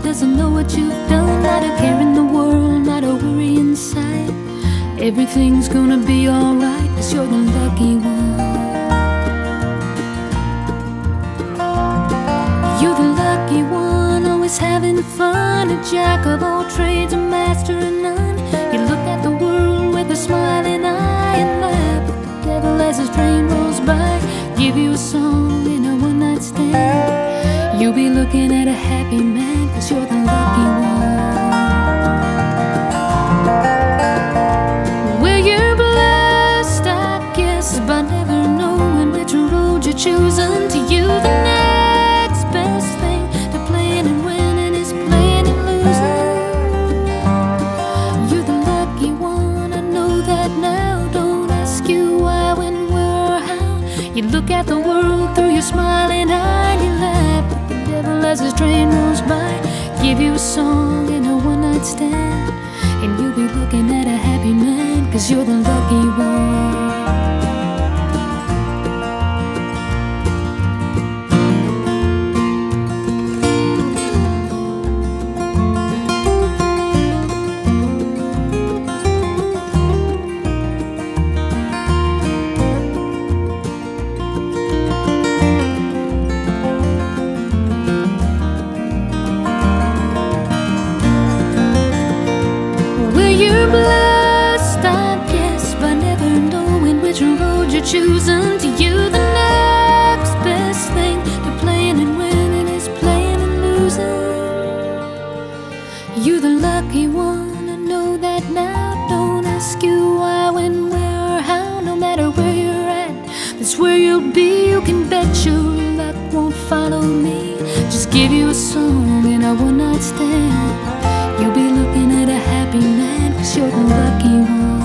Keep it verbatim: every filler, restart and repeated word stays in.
doesn't know what you've done. Not a care in the world, not a worry inside. Everything's gonna be alright, 'cause you're the lucky one. You're the lucky one, always having fun. A jack of all trades, a master of none. You look at the world with a smiling eye and laugh at the devil as his train rolls by. Give you a song in a one-night stand. You'll be looking at a happy man, 'cause you're the lucky one. Well, you're blessed, I guess, by never knowing which road you're choosing. To you, the next best thing to playing and winning is playing and losing. You're the lucky one, I know that now. Don't ask you why, when, where, or how. You look at the world through your smiling eye and you laugh at the devil as his train rolls by. Give you a song in a one-night stand, and you'll be looking at a happy man, 'cause you're the lucky one. You're blessed, I guess, by never knowing which road you're choosing. To you, the next best thing to playing and winning is playing and losing. You're the lucky one, I know that now. Don't ask you why, when, where, or how. No matter where you're at, that's where you'll be. You can bet your luck won't follow me. Just give you a song in a one-night stand. You'll be looking at a happy man, 'cause you're the lucky one.